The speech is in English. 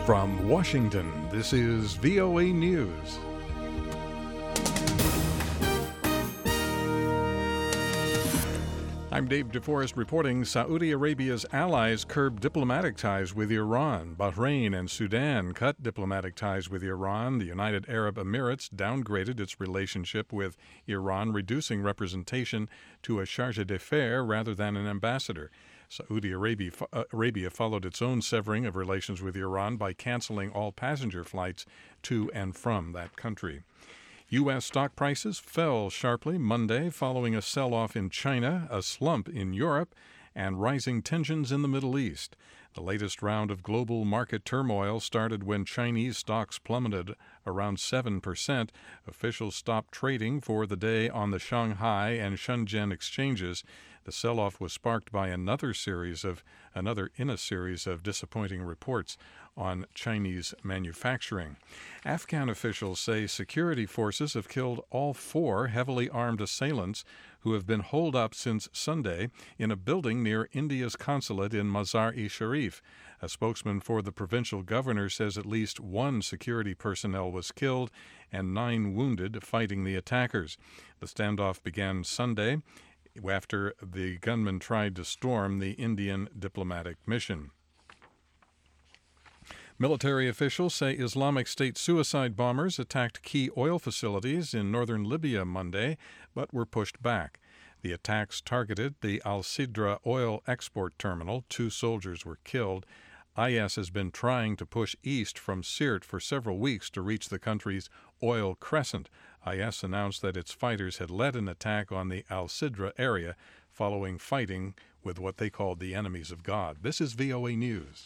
From Washington, this is VOA News. I'm Dave DeForest reporting Saudi Arabia's allies curb diplomatic ties with Iran. Bahrain and Sudan cut diplomatic ties with Iran. The United Arab Emirates downgraded its relationship with Iran, reducing representation to a chargé d'affaires rather than an ambassador. Saudi Arabia followed its own severing of relations with Iran by canceling all passenger flights to and from that country. U.S. stock prices fell sharply Monday following a sell-off in China, a slump in Europe, and rising tensions in the Middle East. The latest round of global market turmoil started when Chinese stocks plummeted around 7%. Officials stopped trading for the day on the Shanghai and Shenzhen exchanges. The sell-off was sparked by another in a series of disappointing reports on Chinese manufacturing. Afghan officials say security forces have killed all 4 heavily armed assailants who have been holed up since Sunday in a building near India's consulate in Mazar-e-Sharif. A spokesman for the provincial governor says at least 1 security personnel was killed and 9 wounded fighting the attackers. The standoff began Sunday after the gunmen tried to storm the Indian diplomatic mission. Military officials say Islamic State suicide bombers attacked key oil facilities in northern Libya Monday, but were pushed back. The attacks targeted the Al-Sidra oil export terminal. 2 soldiers were killed. IS has been trying to push east from Sirte for several weeks to reach the country's oil crescent. IS announced that its fighters had led an attack on the Al-Sidra area following fighting with what they called the enemies of God. This is VOA News.